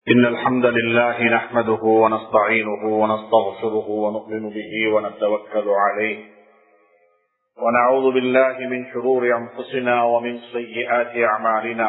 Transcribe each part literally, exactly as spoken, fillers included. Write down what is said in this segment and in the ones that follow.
إن الحمد لله نحمده ونستعينه ونستغفره ونؤمن به ونتوكل عليه ونعوذ بالله من شرور أنفسنا ومن سيئات أعمالنا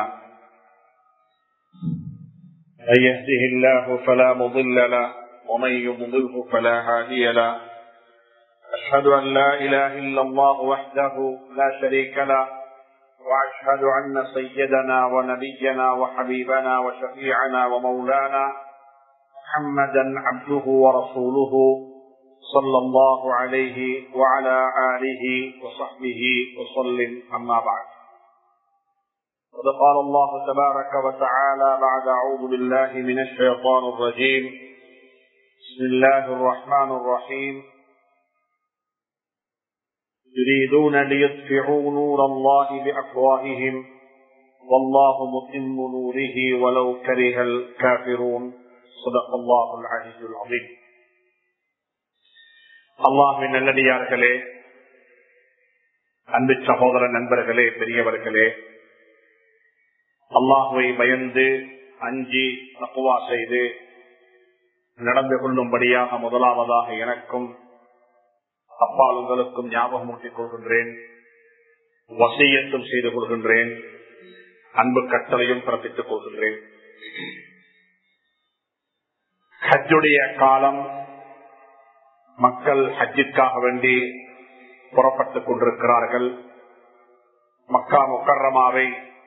من يهده الله فلا مضل له ومن يضلله فلا هادي له أشهد أن لا إله إلا الله وحده لا شريك له وأشهد أن سيدنا ونبينا وحبيبنا وشفيعنا ومولانا محمدا عبده ورسوله صلى الله عليه وعلى آله وصحبه وسلم أما بعد. قد قال الله تبارك وتعالى بعد أعوذ بالله من الشيطان الرجيم بسم الله الرحمن الرحيم يريدون ليطفئوا نور الله بأفواههم والله متم نوره ولو كره الكافرون صدق الله العزيز العظيم. அல்லாஹ்வின் நல்லடியார்களே, அன்பு சகோதர நண்பர்களே, பெரியவர்களே, அல்லாஹ்வை பயந்து அஞ்சி தக்வா செய்து நடந்து கொள்ளும்படியாக முதலாவதாக எனக்கும் அப்பால் உங்களுக்கும் ஞாபகம் ஊட்டிக் கொள்கின்றேன், வசியத்தும் செய்து கொள்கின்றேன், அன்பு கட்டளையும் பிறப்பித்துக் கொள்கின்றேன். ஹஜ்ஜுடைய காலம், மக்கள் ஹஜ்ஜிற்காக வேண்டி புறப்பட்டுக் கொண்டிருக்கிறார்கள். மக்கா முக்கர்ரமாவை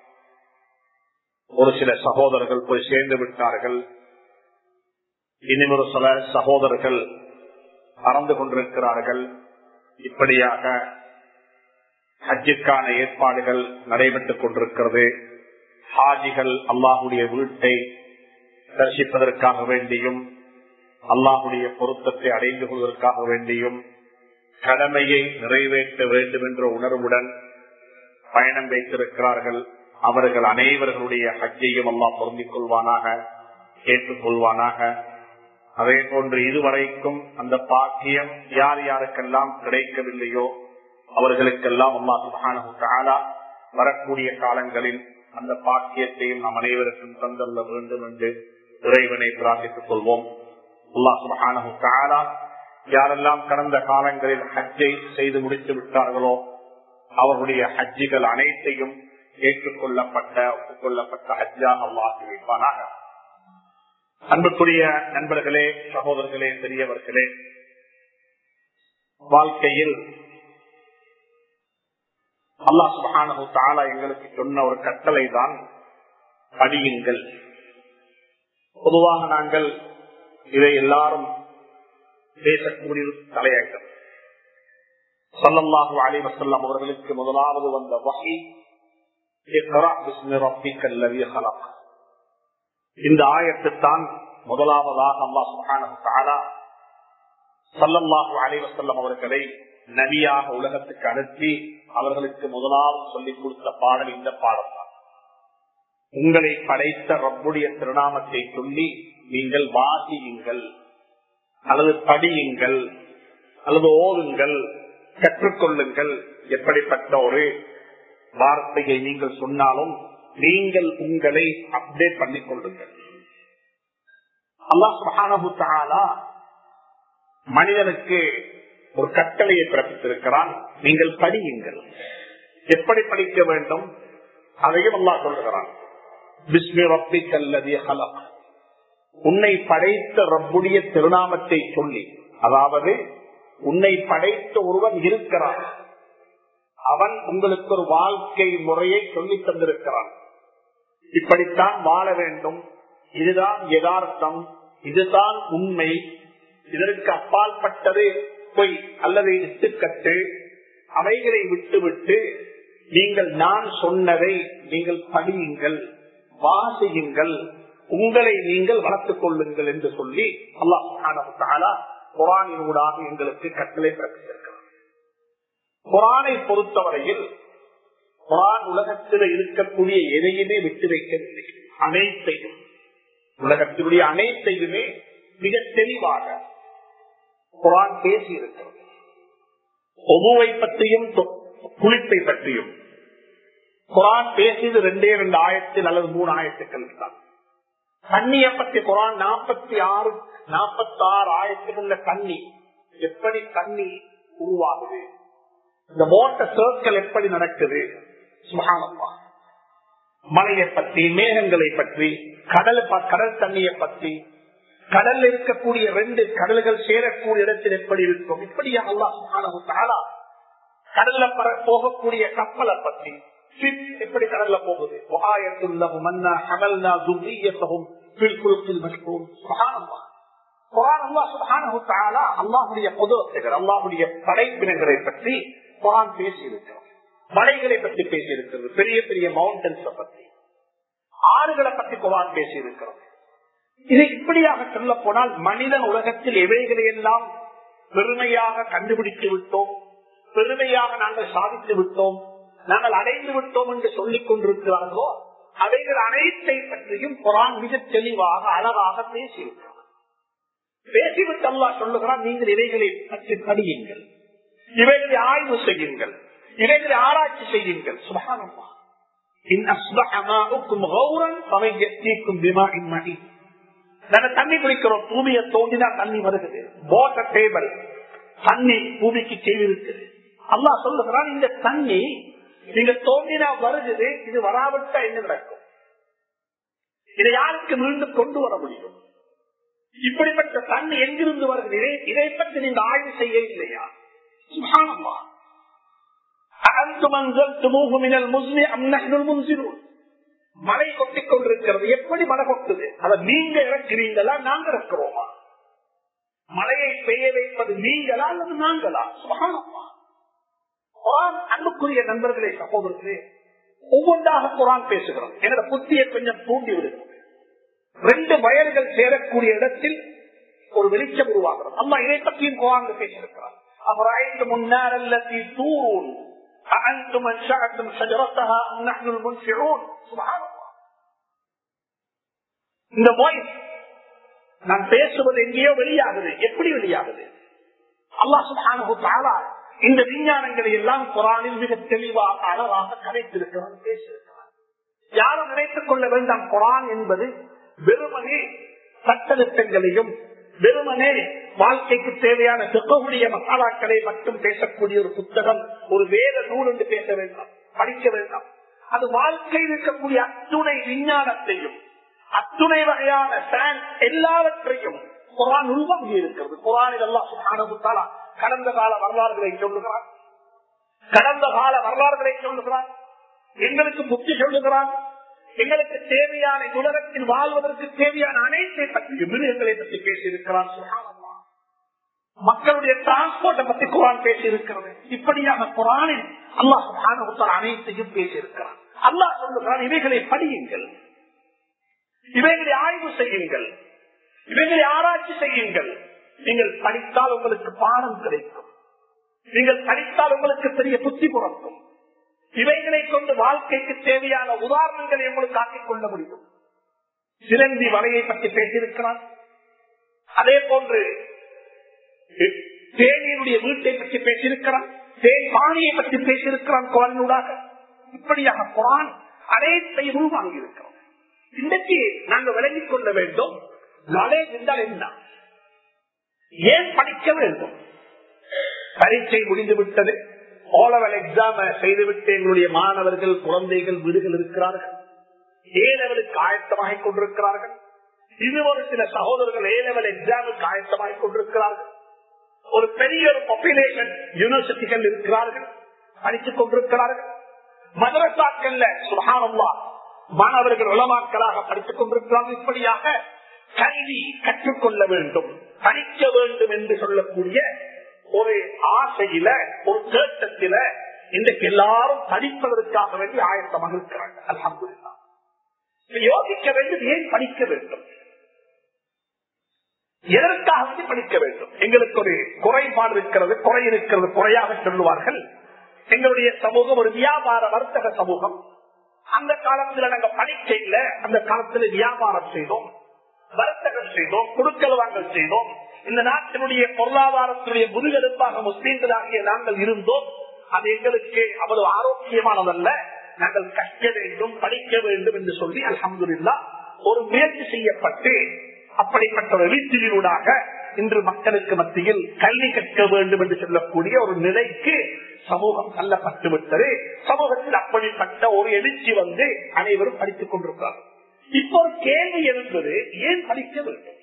ஒரு சில சகோதரர்கள் போய் சேர்ந்து விட்டார்கள். இனிமொரு சில சகோதரர்கள் பறந்து கொண்டிருக்கிறார்கள். இப்படியாக ஹஜ்ஜுக்கான ஏற்பாடுகள் நடைபெற்றுக் கொண்டிருக்கிறது. ஹாஜிகள் அல்லாஹுடைய வீட்டை தரிசிப்பதற்காக வேண்டியும் அல்லாஹுடைய பொருத்தத்தை அடைந்து கொள்வதற்காக வேண்டியும் கடமையை நிறைவேற்ற வேண்டும் என்ற உணர்வுடன் பயணம் வைத்திருக்கிறார்கள். அவர்கள் அனைவர்களுடைய ஹஜ்ஜையும் அல்லாஹ் பொருந்திக் கொள்வானாக, ஏற்றுக் கொள்வானாக. அதே போன்று இதுவரைக்கும் அந்த பாக்கியம் யார் யாருக்கெல்லாம் கிடைக்கவில்லையோ அவர்களுக்கெல்லாம் அல்லாஹ் சுப்ஹானஹு வ தஆலா வரக்கூடிய காலங்களில் அந்த பாக்கியத்தையும் நம் அனைவருக்கும் தந்தல்ல வேண்டும் என்று இறைவனை பிரார்த்தித்துக் கொள்வோம். அல்லாஹ் சுப்ஹானஹு வ தஆலா யாரெல்லாம் கடந்த காலங்களில் ஹஜ்ஜை செய்து முடித்து விட்டார்களோ அவர்களுடைய ஹஜ்ஜிகள் அனைத்தையும் ஏற்றுக்கொள்ளப்பட்ட ஒப்புக்கொள்ளப்பட்ட ஹஜ்ஜாக அல்லாஹ் ஆக்கி வைப்பானாக. அன்புக்குரிய நண்பர்களே, சகோதரர்களே, பெரியவர்களே, வாழ்க்கையில் அல்லாஹ் சுப்ஹானஹு வ தஆலா எங்களுக்கு சொன்ன ஒரு கட்டளை தான் படியுங்கள். பொதுவாக நாங்கள் இதை எல்லாரும் பேசக்கூடிய தலையாயிட்டோம். ஸல்லல்லாஹு அலைஹி வஸல்லம் அவர்களுக்கு முதலாவது வந்த வஹீ இக்ரா பிஸ்மி ரப்பிக்கல் லதீ ஹலக். இந்த ஆயத்துத்தான் முதலாவதாக அல்லாஹ் சுப்ஹானஹு வ தஆலா ஸல்லல்லாஹு அலைஹி வஸல்லம் அவர்களை நபியாக உலகத்துக்கு அனுப்பி அவர்களுக்கு முதலாவது சொல்லிக் கொடுத்த பாடல் இந்த பாடல் தான். உங்களை படைத்த ரப்புடைய திருநாமத்தை சொல்லி நீங்கள் வாசியுங்கள் அல்லது படியுங்கள் அல்லது ஓதுங்கள், கற்றுக்கொள்ளுங்கள். எப்படிப்பட்ட ஒரு வார்த்தையை நீங்கள் சொன்னாலும் நீங்கள் உங்களை அப்டேட் பண்ணிக் கொள்ளுங்கள். அல்லாஹ் சுப்ஹானஹு வ தஆலா மனிதனுக்கு ஒரு கட்டளையை பிறப்பித்திருக்கிறான், நீங்கள் படியுங்கள். எப்படி படிக்க வேண்டும் அதையும் அல்லாஹ் சொல்லுகிறான். பிஸ்மி ரப்பிக்கல் லதீ ஹலக். உன்னை படைத்த ரப்புடைய திருநாமத்தை சொல்லி, அதாவது உன்னை படைத்த ஒருவன் இருக்கிறான், அவன் உங்களுக்கு ஒரு வாழ்க்கை முறையை சொல்லி தந்திருக்கிறான். இப்படித்தான் வாழ வேண்டும், இதுதான் யதார்த்தம், இதுதான் உண்மை, இதற்கு அப்பாற்பட்டது பொய் அல்லது இட்டுக்கட்டு, அவைகளை விட்டுவிட்டு நீங்கள் நான் சொன்னதை நீங்கள் படியுங்கள், வாசியுங்கள், உங்களை நீங்கள் வளர்த்துக் கொள்ளுங்கள் என்று சொல்லி அல்லாஹ் சுப்ஹானஹு வ தஆலா குர்ஆனினூடாக எங்களுக்கு கட்டளை பிறப்பித்திருக்கிறார். குர்ஆனை பொறுத்தவரையில் குர்ஆன் உலகத்தில் இருக்கக்கூடிய எதையுமே விட்டு வைக்கவில்லை. அனைத்தையும், உலகத்தினுடைய அனைத்தையுமே மிக தெளிவாக குர்ஆன் பேசி இருக்கிறது. ஒவ்வொருவை பற்றியும் குளிப்பை பற்றியும் குர்ஆன் பேசியது ரெண்டே ரெண்டு ஆயத்தில் அல்லது மூணு ஆயத்துக்கள் தான். தண்ணியை பற்றி குரான் நாற்பத்தி ஆறு நாற்பத்தி ஆறு ஆயிரத்துக்குள்ள தண்ணி எப்படி தண்ணி உருவாகுது, இந்த வாட்டர் சர்க்கிள் எப்படி நடக்குது, சுப்ஹானல்லாஹ். மலையை பற்றி, மேகங்களை பற்றி, கடல் கடல் தண்ணியை பற்றி, கடல் இருக்கக்கூடிய ரெண்டு கடல்கள் சேரக்கூடிய இடத்தில் எப்படி இருக்கும், இப்படியா அல்லாஹ் சுப்ஹானஹு வ தஆலா கடல்ல போகக்கூடிய கப்பலை பற்றி, எப்படி கடல்ல போகுது, அல்லாஹுடைய புதவத்தைகள் அல்லாஹுடைய படைப்பினங்களை பற்றி குர்ஆன் பேசி இருக்கிறது. மலைகளை பற்றி பேசி இருக்கிறது, பெரிய பெரிய மவுண்டன்ஸ் பற்றி, ஆறுகளை பற்றி குர்ஆன் பேசி இருக்கிறது. இது இப்படியாக சொல்ல போனால் மனிதன் உலகத்தில் எவைகளை எல்லாம் பெருமையாக கண்டுபிடித்து விட்டோம், பெருமையாக நாங்கள் சாதித்து விட்டோம், நாங்கள் அடைந்து விட்டோம் என்று சொல்லிக் கொண்டிருக்கிறார்களோ அவைகள் அனைத்தை பற்றியும் குர்ஆன் மிக தெளிவாக அழகாக பேசியிருக்கிறார். பேசிவிட்டு அல்லாஹ் சொல்லுகிறான், நீங்கள் இவைகளை பற்றி படியுங்கள், இவைகளை ஆய்வு செய்யுங்கள், இவைகளை ஆராய்ச்சி செய்யுங்கள். சுப்ஹானல்லாஹ். இன் அஸ்பஹ மாஉக்கும் கௌரன் ஃபமையத்தீக்கும் பிமாஇன் மஹீன். நாங்க தண்ணி குடிக்கிறோம், பூமியை தோண்டினா தண்ணி வருகிறது, வாட்டர் டேபிள் தண்ணி பூமிக்கு கீழ் இருக்குது. அல்லாஹ் சொல்லுகிறான், இந்த தண்ணி நீங்க தோண்டினா வருகிறது, இது வராவிட்டா என்ன நடக்கும், இதை யாருக்கு மீண்டும் கொண்டு வர முடியும், இப்படிப்பட்ட தண்ணி எங்கிருந்து வருகிறது, இதை பற்றி நீங்க ஆய்வு செய்ய இல்லையா? சுப்ஹானல்லாஹ். அஅன்தும் அன்ஸல்துமூஹு மினல் முஸ்னி அம் நஹ்னுல் முன்ஸிலூன். மழை கொட்டிக் கொண்டிருக்கிறது, எப்படி மழை கொட்டுது, அதை நீங்க இறக்கிறீங்களா நாங்க இறக்கிறோமா? மழையை பெய்ய வைப்பது நீங்களா அல்லது நாங்களா? சுப்ஹானல்லாஹ். குர்ஆன் அன்புக்குரிய நண்பர்களே, சகோதரர்களே, ஒவ்வொன்றாக குர்ஆன் பேசுகிறோம். என்னோட புத்தியை கொஞ்சம் தூண்டி விடுகிறது. ரெண்டு வயல்கள் சேரக்கூடிய இடத்தில் ஒரு வெளிச்சம் உருவாகிறது. அம்மா இதை பற்றியும் குர்ஆன் பேசியிருக்கிறார். அஃபரஅய்தும் முன்னார் அல்லதி தூரூன் அஅன்தும் அன்ஷஅதும் ஷஜரத்தஹா அம் நஹ்னுல் முன்ஷிஊன். சுப்ஹானல்லாஹ். இந்த வாய்ஸ் நான் பேசுவது எங்கேயோ வெளியாகுது, எப்படி வெளியாகுது? அல்லாஹ் சுப்ஹானஹு வ தஆலா இந்த விஞ்ஞானங்களை எல்லாம் குர்ஆனில் மிக தெளிவாக அழகாக கதைத்திருக்கிறார், பேசியிருக்கிறார். யாரும் நினைத்துக் கொள்ள வேண்டாம், குர்ஆன் என்பது வெறுமனே சட்டத்திட்டங்களையும் வெறுமனே வாழ்க்கைக்கு தேவையான திட்டக்கூடிய மசாலாக்களை மட்டும் பேசக்கூடிய ஒரு புத்தகம், ஒரு வேத நூல் என்று பேச வேண்டாம், படிக்க வேண்டாம். அது வாழ்க்கையில் இருக்கக்கூடிய அத்துணை விஞ்ஞானத்தையும் அத்துணை வகையான எல்லாவற்றையும் குர்ஆன் உள்வாங்கி இருக்கிறது. குர்ஆனில் அல்லாஹ் சுப்ஹானஹு வ தஆலா கடந்த கால வரலாறுகளை சொல்லுகிறார், கடந்த கால வரலாறுகளை சொல்லுகிறார், எங்களுக்கு புத்தி சொல்லுகிறார், எங்களுக்கு தேவையான உலகத்தில் வாழ்வதற்கு தேவையான அனைத்தை பற்றி மிருகங்களை பற்றி பேசியிருக்கிறார். சுப்ஹானல்லாஹ். மக்களுடைய டிரான்ஸ்போர்ட்டை பற்றி குர்ஆன் பேசியிருக்கிறது. இப்படியாக குர்ஆனில் அல்லாஹ் சுப்ஹானஹு வ தஆலா அனைத்தையும் பேசியிருக்கிறார். அல்லாஹ் சொல்லுகிறார், இவைகளை படியுங்கள், இவைகளை ஆய்வு செய்யுங்கள், இவைகளை ஆராய்ச்சி செய்யுங்கள். நீங்கள் படித்தால் உங்களுக்கு பாடம் கிடைக்கும், நீங்கள் படித்தால் உங்களுக்கு பெரிய புத்தி புறக்கும். இவைகளை கொண்டு வாழ்க்கைக்கு தேவையான உதாரணங்களை உங்களுக்கு ஆக்கிக் கொள்ள முடியும். சிலந்தி வலையை பற்றி பேசியிருக்கிறார். அதே போன்று தேனியுடைய வீட்டை பற்றி பேசியிருக்கிறான், தேன் பாணியை பற்றி பேசியிருக்கிறான் குர்ஆனூடாக. இப்படியாக குர்ஆன் அனைத்தையும் உள்வாங்கி இருக்கிறோம். இன்றைக்கு நாங்கள் விளங்கிக் கொள்ள வேண்டும், நாலேஜ் என்றால் என்ன, ஏன் படிக்க வேண்டும்? பரீட்சை முடிந்து விட்டது, ஓலவல் எக்ஸாம் செய்துவிட்டு எங்களுடைய மாணவர்கள் குழந்தைகள் வீடுகள் இருக்கிறார்கள், ஏ லெவலுக்கு ஆயத்தமாக கொண்டிருக்கிறார்கள். இது ஒரு சில சகோதரர்கள் ஏ லெவல் எக்ஸாமுக்கு ஆயத்தமாக கொண்டிருக்கிறார்கள். ஒரு பெரிய ஒரு பாப்புலேஷன் யூனிவர்சிட்டிகள் இருக்கிறார்கள், படித்துக் கொண்டிருக்கிறார்கள். மதரசாக்கள்ல சுப்ஹானல்லாஹ் மாணவர்கள் உலமாக்களாக படித்துக் கொண்டிருக்கிறார்கள். இப்படியாக கல்வி கற்றுக்கொள்ள வேண்டும், படிக்க வேண்டும் என்று சொல்லக்கூடிய ஒரு ஆசையில, ஒரு தேட்டத்தில இன்றைக்கு எல்லாரும் படிப்பதற்காக வேண்டி ஆயத்தமாக இருக்கிறாங்க. அல்ஹம்துலில்லாஹ். யோசிக்க வேண்டும், ஏன் படிக்க வேண்டும், எதற்காக வேண்டி படிக்க வேண்டும்? எங்களுக்கு ஒரு குறைபாடு இருக்கிறது, குறை இருக்கிறது, குறையாக சொல்லுவார்கள். எங்களுடைய சமூகம் ஒரு வியாபார வர்த்தக சமூகம். அந்த காலத்துல நாங்க படிக்க இல்ல, அந்த காலத்துல வியாபாரம் செய்தோம், வர்த்தகம் செய்தோம், கொடுக்கல் வாங்கல் செய்தோம். இந்த நாட்டினுடைய பொருளாதாரத்துடைய முதுகெலும்பாக முஸ்லீம்களாகிய நாங்கள் இருந்தோம். அது எங்களுக்கு அவ்வளவு ஆரோக்கியமானதல்ல. நாங்கள் கற்க வேண்டும், படிக்க வேண்டும் என்று சொல்லி அல்ஹம்துலில்லாஹ் ஒரு முயற்சி செய்யப்பட்டு அப்படிப்பட்ட ஒரு எழுச்சியினூடாக இன்று மக்களுக்கு மத்தியில் கல்வி கற்க வேண்டும் என்று சொல்லக்கூடிய ஒரு நிலைக்கு சமூகம் தள்ளப்பட்டு விட்டது. சமூகத்தில் அப்படிப்பட்ட ஒரு எழுச்சி வந்து அனைவரும் படித்துக் கொண்டிருக்கிறார். இப்போ ஒரு கேள்வி எழுந்தது, ஏன் படிக்க வேண்டும்,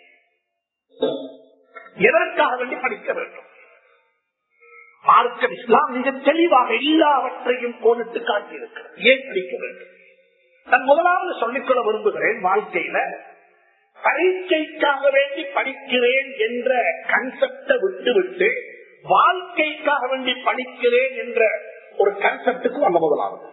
எதற்காக வேண்டி படிக்க வேண்டும்? மார்க்கம் இஸ்லாம் மிக தெளிவாக எல்லாவற்றையும் கோடிட்டு காட்டியிருக்கிறது. ஏன் படிக்க வேண்டும்? நான் முதலாவது சொல்லிக்கொள்ள விரும்புகிறேன், வாழ்க்கையில பரீட்சைக்காக வேண்டி படிக்கிறேன் என்ற கன்செப்டை விட்டு விட்டு வாழ்க்கைக்காக வேண்டி படிக்கிறேன் என்ற ஒரு கன்செப்டுக்கு வந்த முதலாவது.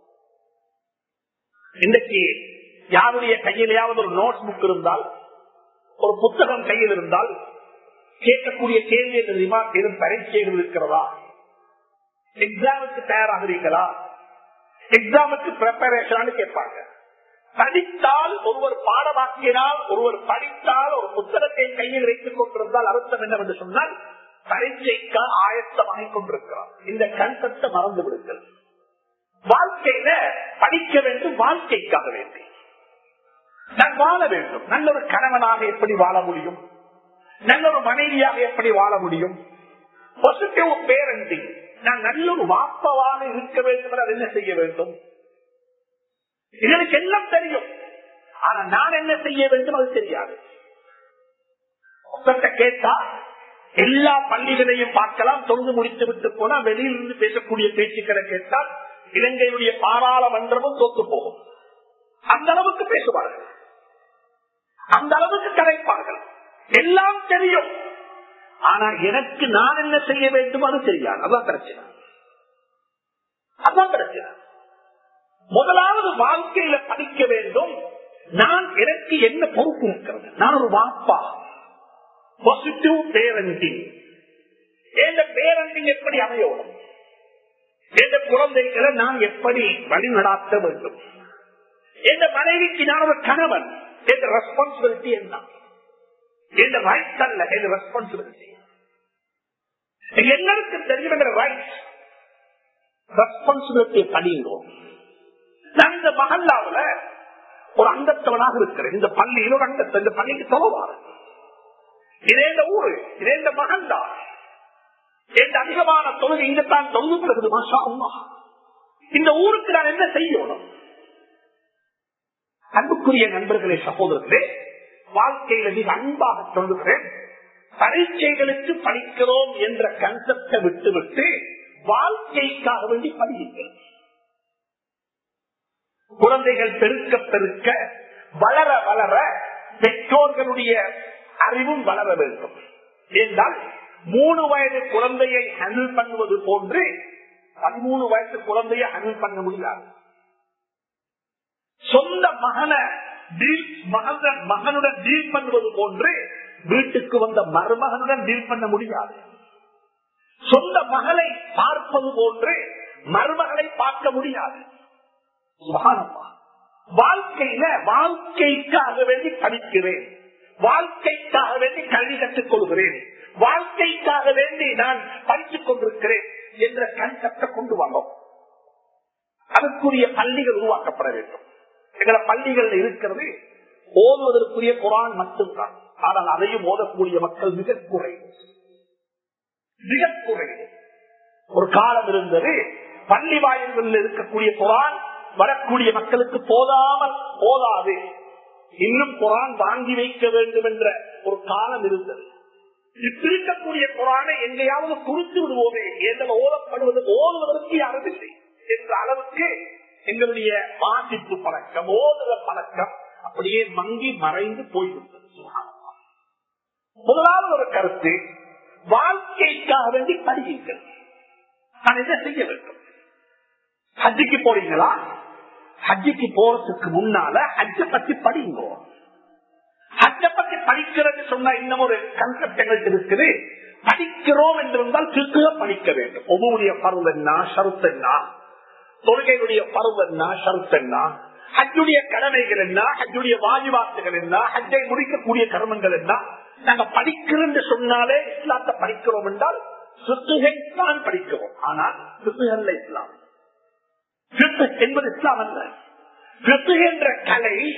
இன்றைக்கு யாருடைய கையிலேயாவது ஒரு நோட் புக் இருந்தால், ஒரு புத்தகம் கையில் இருந்தால் கேட்கக்கூடிய கேள்வி தெரியுமா? எதுவும் பரீட்சைகள் இருக்கிறதா? எக்ஸாமுக்கு தயாராகிறீங்களா? எக்ஸாமுக்கு ப்ரிப்பரேஷன் கேட்பாங்க. படித்தால் ஒருவர் பாடமாக்கினால், ஒருவர் படித்தால் ஒரு புத்தகத்தை கையில் வைத்துக் கொண்டிருந்தால் அர்த்தம் என்னவென்று சொன்னால் பரீட்சைக்கு ஆயத்தமாக கொண்டிருக்கிறார். இந்த கன்செப்டை மறந்து விடுங்கள். வாழ்க்கையில படிக்க வேண்டும், வாழ்க்கைக்காக வேண்டி நான் வாழ வேண்டும். நல்ல ஒரு கணவனாக எப்படி வாழ முடியும், நல்ல ஒரு மனைவியாக எப்படி வாழ முடியும், பாசிட்டிவ் பேரண்டிங், நான் நல்ல ஒரு வாப்பவாக இருக்க வேண்டும். அது என்ன செய்ய வேண்டும்? எனக்கு எல்லாம் தெரியும், ஆனா நான் என்ன செய்ய வேண்டும் அது தெரியாது. கேட்டா எல்லா பள்ளிகளையும் பார்க்கலாம், தொழுது முடித்து விட்டு போனா வெளியிலிருந்து பேசக்கூடிய பேச்சுக்களை கேட்டால் இலங்கையுடைய பாராளுமன்றமும் தோத்து போகும். அந்த அளவுக்கு பேசுவார்கள், அந்த அளவுக்கு கரைப்பார்கள். எல்லாம் தெரியும், ஆனா எனக்கு நான் என்ன செய்ய வேண்டும் அது தெரியாது. அதான் பிரச்சனை, அதான் பிரச்சனை. முதலாவது வாழ்க்கையில படிக்க வேண்டும். நான் எனக்கு என்ன பொறுப்பு இருக்கிறது? நான் ஒரு வாப்பா, பாசிட்டிவ் பேரண்டிங். எந்த பேரண்டிங் எப்படி அமையணும், எந்த குழந்தைகளை நான் எப்படி வழி நடாத்த வேண்டும், எந்த மனைவிக்கு நான் ஒரு கணவன், எந்த ரெஸ்பான்சிபிலிட்டி என்ன, எந்த ரைட் அல்ல, எந்த ரெஸ்பான்சிபிலிட்டி. எல்லாருக்கும் தெரியும் ரைட், ரெஸ்பான்சிபிலிட்டியை படிக்கிறோம். நான் இந்த மகல்லாவுல ஒரு அங்கத்தவனாக இருக்கிறேன், இந்த பள்ளியில் ஒரு அங்கத்தை, இந்த பள்ளிக்கு தொலைவாரு, இதே இந்த ஊரு, இதே இந்த மகல்லா, எந்த அதிகமான தொழுகை இங்கத்தான் தொழுகிறது. மாஷா அல்லாஹ், இந்த ஊருக்கு நான் என்ன செய்யணும்? அன்புக்குரிய நண்பர்களே, சகோதரர்களே, வாழ்க்கையில மிக அன்பாக சொல்லுகிறேன், பரீட்சைகளுக்கு படிக்கிறோம் என்ற கன்செப்டை விட்டுவிட்டு வாழ்க்கைக்காக வேண்டி படியுங்கள். குழந்தைகள் பெருக்க பெருக்க வளர வளர பெற்றோர்களுடைய அறிவும் வளர வேண்டும். என்றால் மூணு வயது குழந்தையை ஹேண்டில் பண்ணுவது போன்று பதிமூணு வயசு குழந்தையை ஹேண்டில் பண்ண முடியாது. சொந்த மகனை மகனுடன் டீல் பண்ணுவது போன்று வீட்டுக்கு வந்த மருமகனுடன் டீல் பண்ண முடியாது. சொந்த மகளை பார்ப்பது போன்று மருமகளை பார்க்க முடியாது. வாழ்க்கையில வாழ்க்கைக்காக வேண்டி படிக்கிறேன், வாழ்க்கைக்காக வேண்டி கல்வி கற்றுக் கொள்கிறேன், வாழ்க்கைக்காக வேண்டி நான் படித்துக் கொண்டிருக்கிறேன் என்ற கன்செப்டை கொண்டு வந்தோம். அதற்குரிய பள்ளிகள் உருவாக்கப்பட வேண்டும். எங்களை பள்ளிகள் இருக்கிறது ஓதுவதற்குரிய குர்ஆன் மட்டும்தான். ஆனால் அதையும் ஓதக்கூடிய மக்கள் மிக குறைவு, மிக குறைவு. ஒரு காலம் இருந்தது, பள்ளி வாயில்களில் இருக்கக்கூடிய குர்ஆன் வரக்கூடிய மக்களுக்கு போதாமல் போதாது, இன்னும் குர்ஆன் வாங்கி வைக்க வேண்டும் என்ற ஒரு காலம் இருந்தது. இருக்கக்கூடிய குர்ஆனை எங்கேயாவது குறித்து விடுவோமே, எங்கள் ஓதப்படுவது ஓதுவதற்கு யாரும் இல்லை என்ற அளவுக்கு எங்களுடைய வாசிப்பு பழக்கம், ஓதுற பழக்கம் அப்படியே மங்கி மறைந்து போய்விட்டது. முதலாவது ஒரு கருத்து, வாழ்க்கைக்காக வேண்டி படியுங்கள். நான் என்ன செய்ய வேண்டும்? ஹஜ்ஜுக்கு போறீங்களா? ஹஜ்ஜுக்கு போறதுக்கு முன்னால ஹஜ்ஜ பத்தி படிங்க. ஹஜ்ஜ பத்தி படிக்கிறது சொன்னா இன்னும் ஒரு கன்செப்ட் எங்களுக்கு இருக்குது. படிக்கிறோம் என்றிருந்தால் திருக்க படிக்க வேண்டும். ஒவ்வொருடைய பருவம் என்ன, ஷருத் என்ன, தொழுகையுடைய பருவம் என்ன, ஷருத் என்ன, ஹஜ்ஜுடைய கடமைகள் என்ன, ஹஜ்ஜுடைய வாஜிபாத்துகள் என்ன, ஹஜ்ஜை முடிக்கக்கூடிய கர்மங்கள் என்ன. நாங்க படிக்கிறோம் என்று சொன்னாலே இஸ்லாத்தை படிக்கிறோம் என்றால் சுத்துகைத்தான் படிக்கிறோம். ஆனால் சுத்துகல்ல இஸ்லாம் என்பது இஸ்லாம் அல்ல. என்ற கலை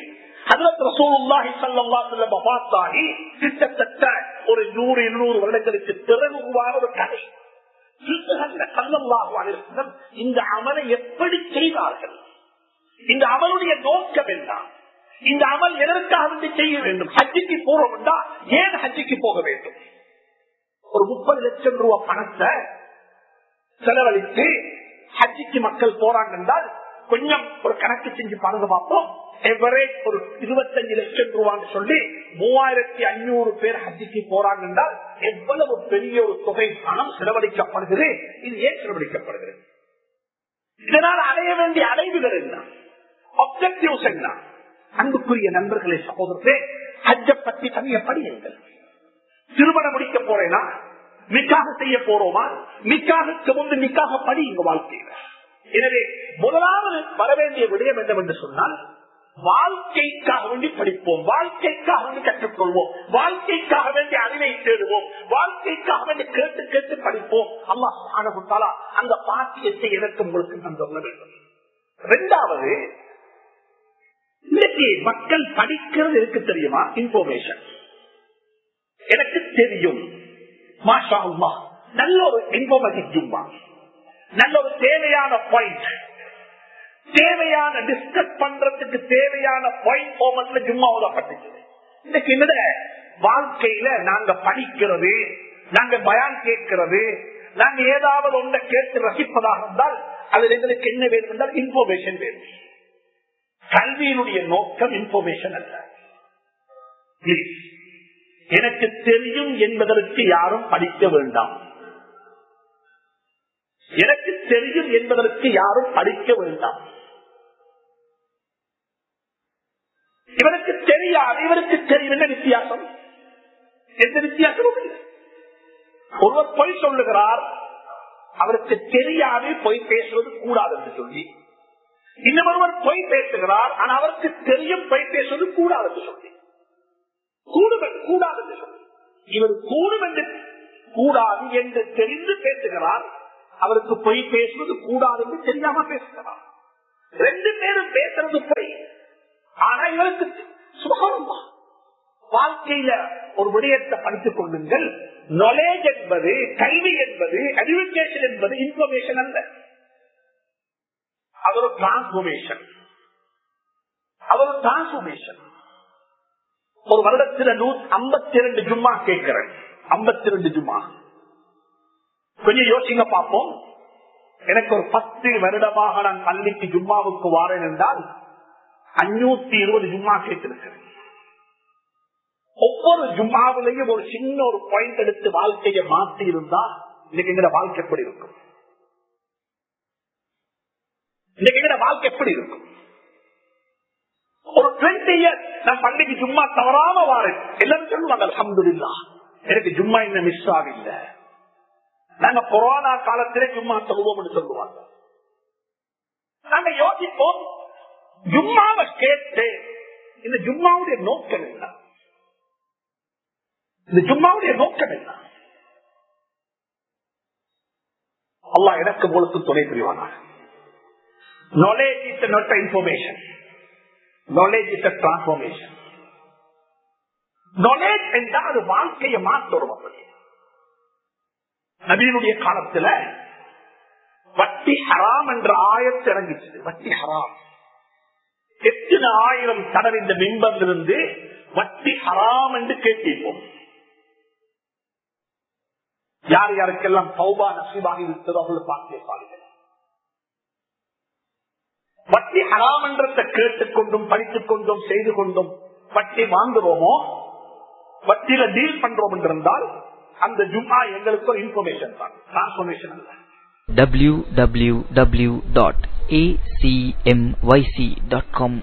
ஹஜ்ரத் ரசூலுல்லாஹி ஸல்லல்லாஹு அலைஹி வஸல்லம் வஃபாத்தாகி கிட்டத்தட்ட ஒரு நூறு இருநூறு வருடங்களுக்கு பிறகு உருவான ஒரு கதை. ஸல்லல்லாஹு அலைஹி வஸல்லம் இந்த அமலை எப்படி செய்தார்கள், இந்த அமலுடைய நோக்கம் என்ன, இந்த அமல் எதற்காக வேண்டி செய்ய வேண்டும், ஹஜ்ஜுக்கு போறோம் என்றா ஏன் ஹஜ்ஜுக்கு போக வேண்டும்? ஒரு முப்பது லட்சம் ரூபாய் பணத்தை செலவழித்து ஹஜ்ஜுக்கு மக்கள் போறாங்க என்றால் கொஞ்சம் ஒரு கணக்கு செஞ்சு பாருங்க பார்ப்போம். எவரேஜ் ஒரு இருபத்தஞ்சு லட்சம் ரூபான்னு சொல்லி மூவாயிரத்தி ஐநூறு பேர் ஹஜ்ஜுக்கு போறாங்க என்றால் எவ்வளவு பெரிய ஒரு தொகை பணம் செலவழிக்கப்படுகிறது. இது ஏன் செலவழிக்கப்படுகிறது? இதனால் அடைய வேண்டிய அடைவுகள் என்ன, ஆப்ஜெக்டிவ்ஸ் என்ன? அன்புக்குரிய நண்பர்களே, சகோதரர்களே, ஹஜ்ஜ பற்றி தனிய படியுங்கள். திருமணம் முடிக்க போறேனா, நிக்காக செய்ய போறோமா, நிக்காகுக்கு முன்பு நிக்காக படி இங்க வாழ்க்கையில. எனவே முதலாவது வர வேண்டிய விடயம் என்னவென்று சொன்னால், வாழ்க்கைக்காக வேண்டி படிப்போம், வாழ்க்கைக்காக வேண்டி கற்றுக்கொள்வோம், வாழ்க்கைக்காக வேண்டி அறிவை தேடுவோம், வாழ்க்கைக்காக வேண்டி கேட்டு கேட்டு படிப்போம். அல்லாஹ் சுப்ஹானஹு வ தஆலா அந்த பாக்கியத்தை எனக்கு உங்களுக்கு தந்துள்ள வேண்டும். இரண்டாவது, இன்னைக்கு மக்கள் படிக்கிறது இருக்கு தெரியுமா, இன்ஃபர்மேஷன் எனக்கு தெரியும், மாஷா அல்லாஹ், நல்ல ஒரு இன்ஃபர்மேட்டிவ் ஜும்மா, நல்ல ஒரு தேவையான பாயிண்ட், தேவையான டிஸ்கஸ் பண்றதுக்கு தேவையான பாயிண்ட் ஃபார்மட்ல ஜும்மா ஓதப்பட்டுச்சு. இன்னைக்கு என்னோட வாழ்க்கையில நாங்க படிக்கிறது, நாங்க பயான் கேட்கிறது, நாங்க ஏதாவது ஒன்றை கேட்டு ரசிப்பதாக இருந்தால் அதில் எங்களுக்கு என்ன வேணும் என்றால் இன்ஃபர்மேஷன் வேணும். கல்வியினுடைய நோக்கம் இன்ஃபர்மேஷன் அல்ல. பிளீஸ், எனக்கு தெரியும் என்பதற்கு யாரும் படிக்க வேண்டாம். எனக்கு தெரியும் என்பதற்கு யாரும் படிக்க வேண்டாம். இவருக்கு தெரியாது, இவருக்கு தெரியும், என்ன வித்தியாசம்? எந்த வித்தியாசமும் இல்லை. ஒருவர் பொய் சொல்லுகிறார், அவருக்கு தெரியாது பொய் பேசுவது கூடாது என்று சொல்லி, இன்னொருவர் பொய் பேசுகிறார், ஆனா அவருக்கு தெரியும் பொய் பேசுவது கூடாது என்று சொல்லி, கூடாது என்று சொல்லி, இவர் கூடும் என்று கூடாது என்று தெரிந்து பேசுகிறார், அவருக்கு பொய் பேசுவது கூடாது என்று தெரியாம பேசுகிறார். ரெண்டு பேரும் பேசுறது பொய், ஆனா இவருக்கு சுகமா. வாழ்க்கையில ஒரு விடயத்தை படித்துக் கொள்ளுங்கள். நாலேஜ் என்பது, கல்வி என்பது, எஜுகேஷன் என்பது இன்ஃபர்மேஷன் அல்ல, அது ஒரு டிரான்ஸ்பர்மேஷன். அது ஒரு டிரான்ஸ்பர்மேஷன். ஒரு வருடத்தில் ஐம்பத்தி ரெண்டு ஜும்மா கேட்கிறேன், ஐம்பத்தி ரெண்டு ஜும்மா. கொஞ்சம் யோசிங்க பார்ப்போம். எனக்கு ஒரு பத்து வருடமாக நான் பள்ளிக்கு ஜும்மாவுக்கு வாரேன் என்றால் அஞ்சூத்தி இருபது ஜும்மா கேட்டிருக்கிறேன். ஒவ்வொரு ஜும்மாவிலையும் ஒரு சின்ன ஒரு பாயிண்ட் எடுத்து வாழ்க்கையை மாற்றி இருந்தா இன்னைக்கு எங்கட வாழ்க்கை எப்படி இருக்கும்? இன்னைக்கு எங்கட வாழ்க்கை எப்படி இருக்கும்? ஒரு டுவெண்ட்டி இயர்ஸ் நான் பள்ளிக்கு ஜும்மா தவறாம வாரேன், எல்லாரும் சொல்லுவாங்க அல்ஹம்துலில்லாஹ் எனக்கு ஜும்மா இன்னும் மிஸ் ஆகல. நாங்க கொரோனா காலத்திலே ஜும்மா சொல்லுவோம் சொல்லுவாங்க. நாங்க யோசிப்போம், ஜும்மாவை கேட்டு இந்த ஜும்மாவுடைய நோக்கம் என்ன? இந்த ஜும்மாவுடைய நோக்கம் என்ன? அல்லாஹ் எனக்கு உங்களுக்கு துணை புரிவானாக. Knowledge is not information. Knowledge is a transformation. Knowledge என்றால் வாழ்க்கையை மாற்றணும். அப்படி நபியினுடைய காலத்துல வட்டி ஹராம் என்ற ஆயத்து இறங்கிச்சு. வட்டி ஹராம் எத்தனை ஆயிரம் தடவை இந்த மிம்பரிலிருந்து வட்டி ஹராம் என்று கேட்டிருப்போம். யார் யாருக்கெல்லாம் தௌபா நசீபாகி இருக்கிறதோ அவர்கள் பார்த்து வட்டி ஹராம் என்றதை கேட்டுக்கொண்டும் படித்துக் கொண்டும் செய்து கொண்டும் வட்டி வாங்குறோமோ, வட்டியில டீல் பண்றோம் என்றிருந்தால் அந்த ஜும்மா எங்களுக்கு ஒரு இன்ஃபர்மேஷன் தான், டிரான்ஸ்பர்மேஷன் அல்ல. W W W dot A C M Y C dot com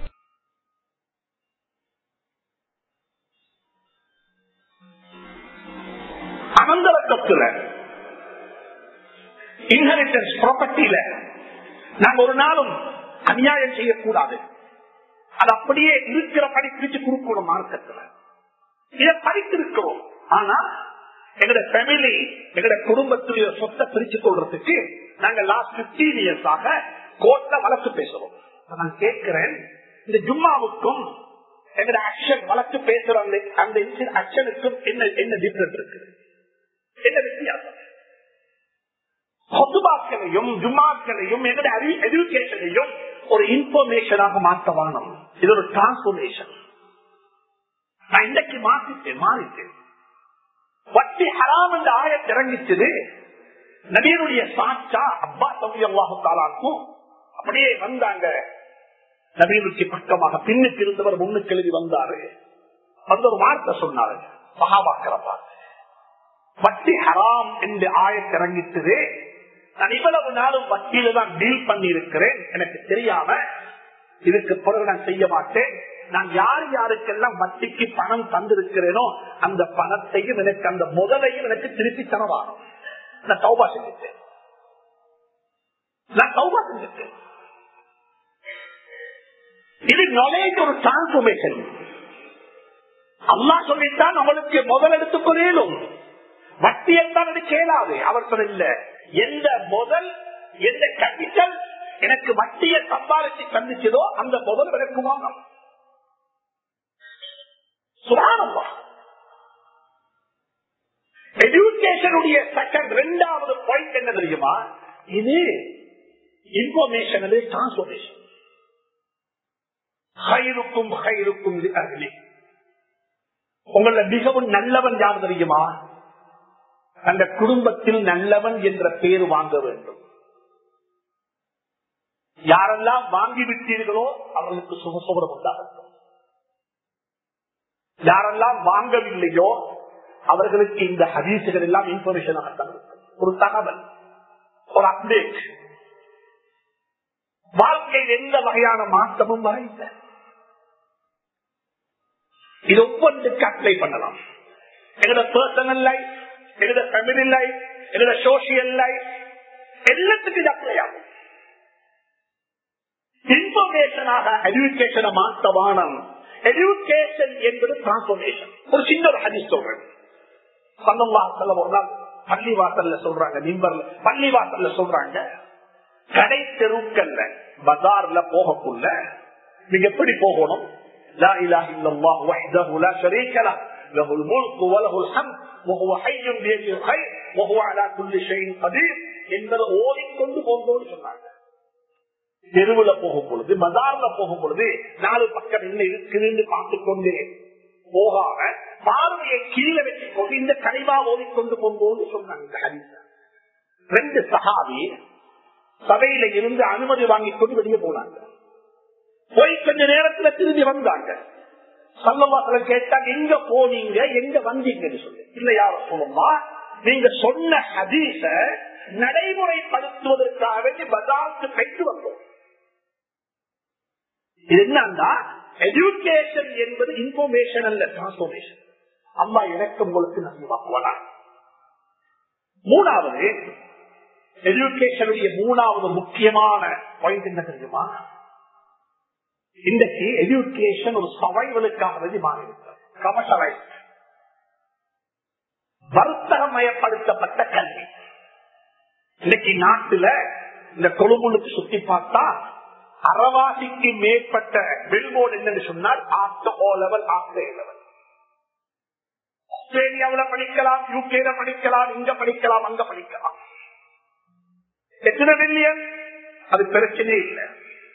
அனந்தரக்கத்துல இன்ஹெரிட்டன்ஸ் ப்ராப்பர்ட்டியில நாங்க ஒரு நாளும் அநியாயம் செய்யக்கூடாது. அது அப்படியே இருக்கிறபடி பிரிச்சு கொடுக்கணும். மார்க்கத்துல இதை படித்திருக்கிறோம், ஆனா எங்கட ஃபேமிலி எங்கட குடும்பத்துடைய சொத்தை பிரிச்சு கொள்றதுக்கு நாங்க லாஸ்ட் பிப்டீன் இயர்ஸாக கோர்ட்ல வழக்கு பேசுறோம். நான் கேட்கிறேன், இந்த ஜும்மாவுக்கும் எங்க ஆக்ஷன் வளர்த்து பேசுற அந்த அந்த ஆக்ஷனுக்கும் என்ன என்ன டிஃபரன்ஸ் இருக்கு, என்ன வித்தியாசம்? ஹுதுபாக்களையும் ஜும்மாக்களையும் எங்களுடைய எஜுகேஷனையும் ஒரு இன்ஃபர்மேஷனாக மாற்ற வேணும். இது ஒரு டிரான்ஸ்பர்மேஷன். நான் இன்றைக்கு மாற்றிட்டேன் மாறிட்டேன். வட்டி ஹராம் என்ற ஆயத் இறங்கிச்சது. நபியினுடைய சாட்சா அப்பா ரலியல்லாஹு தஆலா அன்ஹு அப்படியே வந்தாங்க. நபியினுக்கு பக்கமாக பின்னுக்கு இருந்தவர் முன்னுக்கு எழுதி வந்தாரு. அந்த ஒரு வார்த்தை சொன்னாரு சஹாபாக்களை பார்த்து, வட்டி ஹராம் என்று ஆயத் இறங்கிச்சது. நான் இவ்வளவு நாளும் வட்டியில தான் டீல் பண்ணி இருக்கிறேன், எனக்கு தெரியாம இதுக்கு பிறகு நான் செய்ய மாட்டேன். நான் யார் யாருக்கெல்லாம் வட்டிக்கு பணம் தந்திருக்கிறேனோ அந்த பணத்தையும் எனக்கு அந்த முதலையும் எனக்கு திருப்பி தரவானும். நான் தௌபா செஞ்சுட்டேன், நான் தௌபா செஞ்சுட்டேன். இது நாலேஜ், ஒரு டிரான்ஸ்பர்மேஷன். அல்லாஹ் சொல்லித்தான் அவளுக்கு முதல் எடுத்துக்கொள்ளும், வட்டியத்தான் அது கேளாது. அவர் சொல்ல எந்த முதல் எந்த கேபிட்டல் எனக்கு வட்டியை சம்பாதிச்சு தந்துச்சதோ அந்த முதல் விளக்குவாங்க. சுப்ஹானல்லாஹ். எஜுகேஷனுடைய செகண்ட் இரண்டாவது பாயிண்ட் என்ன தெரியுமா? இது இன்ஃபர்மேஷன், டிரான்ஸ்பர்மேஷன். ஹைருக்கும் ஹைருக்கும் லிஅஹ்லி. உங்கள மிகவும் நல்லவன் யார் தெரியுமா? அந்த குடும்பத்தில் நல்லவன் என்ற பெயர் வாங்க வேண்டும். யாரெல்லாம் வாங்கிவிட்டீர்களோ அவர்களுக்கு சுகசோபம் உண்டாகட்டும். யாரெல்லாம் வாங்கவில்லையோ அவர்களுக்கு இந்த ஹதீசுகள் எல்லாம் இன்ஃபர்மேஷன், ஒரு தகவல், ஒரு அப்டேட். வாழ்க்கையில் எந்த வகையான மாற்றமும் வரையில்லை. இது ஒவ்வொன்றுக்கு அப்ளை பண்ணலாம். எங்களோட பர்சனல் லைஃப், எங்களோட ஃபேமிலி லைஃப், எங்களோட சோசியல் லைஃப், எல்லாத்துக்கும் இது அப்ளை ஆகும். இன்ஃபர்மேஷனாக எஜுகேஷனை மாற்றவானம். எஜுகேஷன் என்பது டிரான்ஸ்பர்மேஷன். ஒரு சின்ன ஒரு ஹதீஸ் சொல்றேன். ஸல்லல்லாஹு அலைஹி வஸல்லம் பள்ளி வாசல்ல சொல்றாங்க, மிம்பர்ல பள்ளி வாசல்ல சொல்றாங்க, கடை தெருக்கல்ல பஜார்ல போகக்குள்ள நீங்க எப்படி போகணும்? லா இலாஹ இல்லல்லாஹ் வஹ்தஹு லா ஷரீக லஹ் லஹுல் முல்கு வ லஹுல் ஹம்த் வ ஹுவ ஹய்யுன் பியதில் கைர் வ ஹுவ அலா குல்லி ஷைஇன் கதீர் என்பதை ஓதிக்கொண்டு போங்கன்னு சொன்னாங்க. தெருவுல போகும் பொழுது, பஜார்ல போகும் பொழுது நாலு பக்கம் என்ன இருக்குன்னு பார்த்துக் கொண்டு போகாம பார்வையை கீழே வச்சுக் கொண்டு இந்த கனிவா ஓதிக்கொண்டு போங்கன்னு சொன்னாங்க. ரெண்டு சஹாபி சபையில இருந்து அனுமதி வாங்கிக் கொண்டு வெளியே போனாங்க. போய் கொஞ்ச நேரத்துல திரும்பி வந்தாங்க. ஸல்லல்லாஹு கேட்டாங்க, எங்க போனீங்க, எங்க வந்தீங்கன்னு சொல்லி. இல்ல யார சொல்லுமா, நீங்க சொன்ன ஹதீஸ நடைமுறைப்படுத்துவதற்காக வேண்டி பஜாருக்கு போயிட்டு வந்தோம். இது என்னன்னா, எஜுகேஷன் என்பது இன்ஃபர்மேஷன் அல்ல, டிரான்ஸ்பர்மேஷன். அம்மா எனக்கு உங்களுக்கு நன்றிவாக்குவலாம். மூணாவது, எஜுகேஷனுடைய மூணாவது முக்கியமான பாயிண்ட் என்ன தெரியுமா? இன்றைக்கு எஜுகேஷன் ஒரு சர்வைவலுக்காக வேண்டி மாறிவிட்டது. கமர்ஷியலைஸ், வர்த்தகமயப்படுத்தப்பட்ட கல்வி. இன்னைக்கு நாட்டுல இந்த கொழும்புக்கு சுத்தி பார்த்தா அறவாசிக்கு மேற்பட்ட பில்போர்டு என்னன்னு சொன்னால் after O level, after A level. ஆஸ்திரேலியாவில் படிக்கலாம், யூகேல படிக்கலாம், இங்க படிக்கலாம், அங்க படிக்கலாம். எத்தனை மில்லியன் அது பிரச்சனை இல்லை.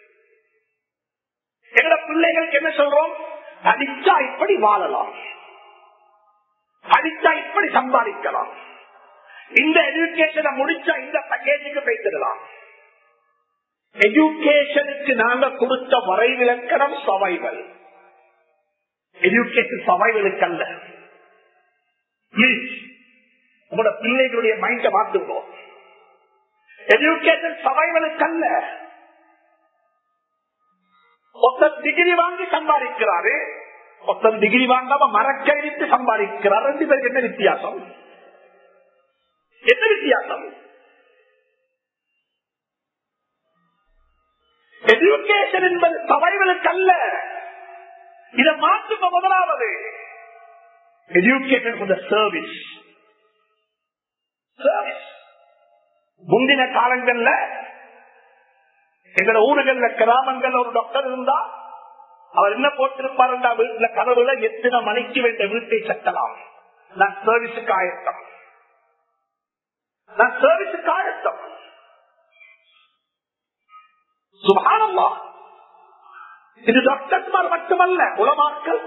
எங்க பிள்ளைகளுக்கு என்ன சொல்றோம்? படிச்சா இப்படி வாழலாம், படிச்சா இப்படி சம்பாதிக்கலாம், இந்த எஜுகேஷனை முடிச்சா இந்த பேக்கேஜுக்கு போய்த்திடலாம். எஜுகேஷனுக்கு நாங்க கொடுத்த வரைவிலக்கணம் சர்வைவல். எஜுகேஷன் சர்வைவலுக்கு அல்ல. பிளீஸ் உங்களோட பிள்ளைகளுடைய மைண்ட மாத்துவோம். எஜுகேஷன் சர்வைவலுக்கு அல்ல. ஒருத்தர் டிகிரி வாங்கி சம்பாதிக்கிறாரு, ஒருத்தர் டிகிரி வாங்காம மரக்கழித்து சம்பாதிக்கிறார். ரெண்டு பேருக்கு என்ன வித்தியாசம்? என்ன வித்தியாசம்? எஜுகேஷன் என்பது சர்வைவலுக்கு அல்ல. இதை மாற்றுங்க. முதலாவது எஜுகேஷன் சர்வீஸ். சர்வீஸ் முந்தின காலங்கள்ல எங்களோட ஊர்கள்ல, கிராமங்கள்ல ஒரு டாக்டர் இருந்தா அவர் என்ன போட்டிருப்பாருண்டா வீட்டுல கதவுல எத்தனை மணிக்கு வேண்ட வீட்டை சட்டலாம். நான் சர்வீஸுக்கு ஆயத்தம், நான் சர்வீஸுக்கு ஆயத்தம். சுப்ஹானல்லாஹ். இது டாக்டர்மார் மட்டுமல்ல, உலமாக்கள்,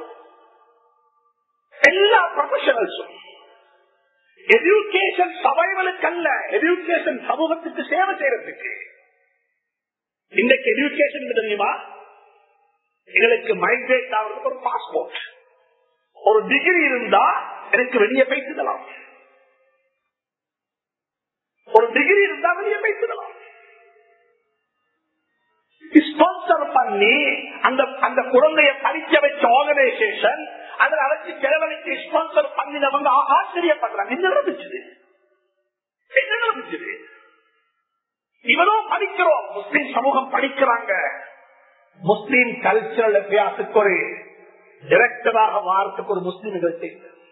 எல்லா ப்ரொஃபஷனல்ஸும். எஜுகேஷன் சர்வைவலுக்கு அல்ல, எஜுகேஷன் சமூகத்துக்கு சேவை செய்யறதுக்கு. இன்றைக்கு எஜுகேஷன் தெரியுமா, எங்களுக்கு மைக்ரேட் ஆகிறதுக்கு ஒரு பாஸ்போர்ட், ஒரு டிகிரி இருந்தா எனக்கு வெளியே பேசிடலாம், ஒரு டிகிரி இருந்தா வெளியே பேசிடலாம். ஸ்பான்சர் பண்ணி அந்த அந்த குழந்தைய படிக்க வச்ச ஆர்கனைசேஷன் அதில் அழைச்சி செலவழித்து ஸ்பான்சர் பண்ணினவங்க ஆச்சரியப்படுறாங்க. என்ன நடந்துச்சு, என்ன நடந்துச்சு? இவனும் படிக்கிறோம், முஸ்லீம் சமூகம் படிக்கிறாங்க. முஸ்லீம் கல்ச்சரல் அபியாசுக்கு ஒரு டைரக்டராக வாரத்துக்கு ஒரு முஸ்லீம் நிகழ்ச்சி.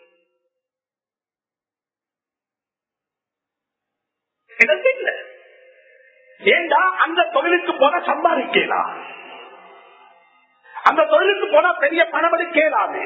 ஏண்டா அந்த தொழிலுக்கு போன சம்பாதிக்கலாம், அந்த தொழிலுக்கு போனா பெரிய பணம் எடுக்கலாது.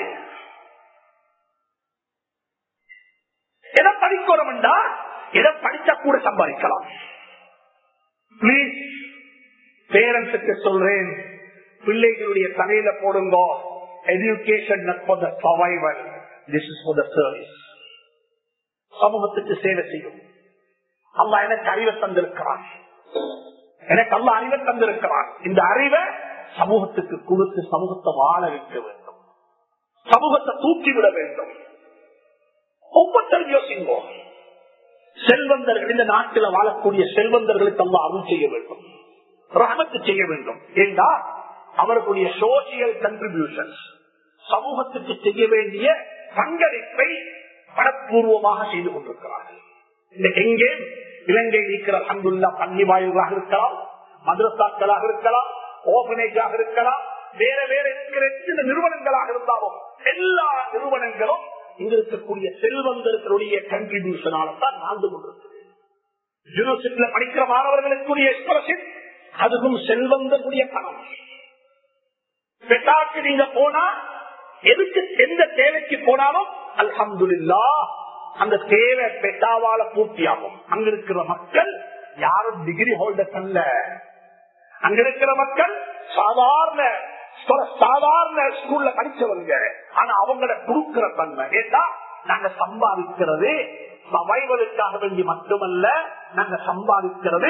எதை படிக்கிறோம்டா, எதை படிச்சா கூட சம்பாதிக்கலாம். பிளீஸ் பேரண்ட்ஸுக்கு சொல்றேன், பிள்ளைகளுடைய தலையில போடுங்க, education for the survival, this is for the service. சமூகத்துக்கு சேவை செய்யும். அல்லாஹ் எனக்கு அறிவை தந்திருக்கிறான், எனக்கு அல்லாஹ் அறிவை தந்திருக்கிறான். இந்த அறிவை சமூகத்துக்கு கொடுத்து சமூகத்தை வாழ வைக்க வேண்டும், சமூகத்தை தூக்கிவிட வேண்டும். ஒவ்வொருத்தரும் யோசிங்கோ, செல்வந்தர்கள், இந்த நாட்டில் வாழக்கூடிய செல்வந்தர்களுக்கு அல்லாஹ் அருள் செய்ய வேண்டும், ரஹ்மத்து செய்ய வேண்டும். ஏண்டா அவர்களுடைய சோசியல் கன்ட்ரிபியூஷன், சமூகத்துக்கு செய்ய வேண்டிய பங்களிப்பை மனப்பூர்வமாக செய்து கொண்டிருக்கிறார்கள். எங்கே இலங்கை இருக்கிற அல்ஹம்துலில்லாஹ் பள்ளி வாயில்களாக இருக்கலாம், மதரசாக்களாக இருக்கலாம், ஓபனேஜாக இருக்கலாம், வேற வேற இருக்கிற சின்ன நிறுவனங்களாக இருந்தாலும் எல்லா நிறுவனங்களும் இங்க இருக்கக்கூடிய செல்வந்தர்களுடைய கன்ட்ரிபியூஷனால தான் வாழ்ந்து கொண்டிருக்கிறது. யூனிவர்சிட்டியில படிக்கிற மாணவர்களுக்குரிய ஸ்காலர்ஷிப், அதுவும் செல்வந்தர்களுடைய பணம். பெட்டாக்கு நீங்க போனா எதுக்கு எந்த தேவைக்கு போனாலும் அல்ஹம்துலில்லாஹ் அந்த தேவை பெட்டாவால பூர்த்தியாகும். அங்க இருக்கிற மக்கள் யாரும் டிகிரி ஹோல்டர்ஸ் அல்ல, அங்க இருக்கிற மக்கள் சாதாரண சாதாரண ஸ்கூல்ல படிச்சவங்க. ஆனா அவங்கள கொடுக்கிற தன்மை, ஏன்னா நாங்க சம்பாதிக்கிறது சவைவலுக்காக வேண்டி மட்டுமல்ல, நாங்க சம்பாதிக்கிறது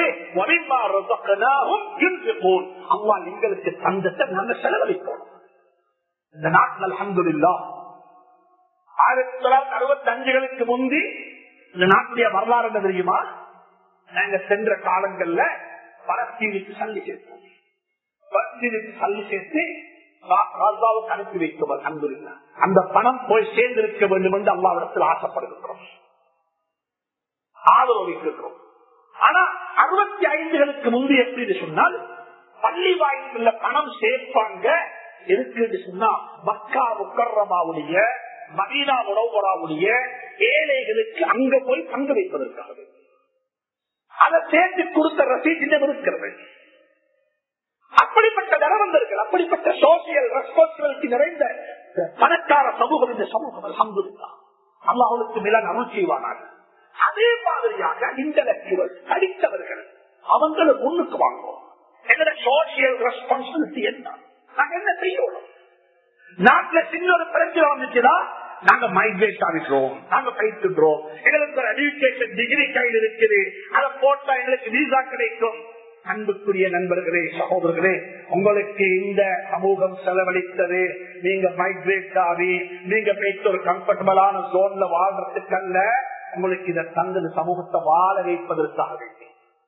அல்லாஹ் எங்களுக்கு தந்தத்தை நாங்க செலவழிப்போம். இந்த நாட்டில் அல்ஹம்துலில்லாஹ் ஆயிரத்தி தொள்ளாயிரத்தி அறுபத்தி அஞ்சுகளுக்கு முந்தி இந்த நாட்டுடைய வரலாறு என்ன தெரியுமா? நாங்க சென்ற காலங்கள்ல பலஸ்தீனுக்கு சல்லி சேர்த்தோம், பலஸ்தீனுக்கு சல்லி சேர்த்து ராஜாவுக்கு அனுப்பி வைத்தோம். அல்ஹம்துலில்லாஹ் அந்த பணம் போய் சேர்ந்திருக்க வேண்டும் என்று அல்லாஹ்விடத்தில் ஆசைப்படுகின்றோம், ஆதரவிக்கிறோம். ஆனா அறுபத்தி ஐந்துகளுக்கு முந்தி எப்படி சொன்னால், பள்ளி வாயிலுள்ள பணம் சேர்ப்பாங்க எதுக்கு சொன்னா, மக்கா முக்கர்ரமாவுடைய மதீனா முனவ்வராவுடைய ஏழைகளுக்கு அங்க போய் பங்கு வைப்பதற்காக அதை சேர்த்து கொடுத்த ரசீது இருக்கிறது. அப்படிப்பட்ட தனவந்தர்கள், அப்படிப்பட்ட சோசியல் ரெஸ்பான்சிபிலிட்டி நிறைந்த பணக்கார சமூகம் இந்த சமூகம் அல்ஹம்துலில்லாஹ் அல்லாஹ்வுக்கு மேலான அருள் செய்வானார்கள். அதே மாதிரியாக இன்டலெக்சுவல் படித்தவர்கள் அவங்களை முன்னுக்கு வாங்குவோம். எங்களோட சோசியல் ரெஸ்பான்சிபிலிட்டி என்ன, நாங்க என்ன செய்யணும்? நாட்டுல சின்ன ஒரு பிரச்சனை வந்துச்சுன்னா நாங்க மைக்ரேட் ஆகிக்கிறோம், நாங்க பயிற்றுகிறோம், எங்களுக்கு ஒரு எஜுகேஷன் டிகிரி கையில் இருக்குது, அதை போட்டா எங்களுக்கு வீசா கிடைக்கும். அன்புக்குரிய நண்பர்களே, சகோதரர்களே, உங்களுக்கு இந்த சமூகம் செலவழித்தது நீங்க மைக்ரேட் ஆகி நீங்க போயிட்டு ஒரு கம்ஃபர்டபுளான ஜோன்ல வாழ்றதுக்கு அல்ல, உங்களுக்கு இதை தந்தது சமூகத்தை வாழ வைப்பதற்காக வேண்டி.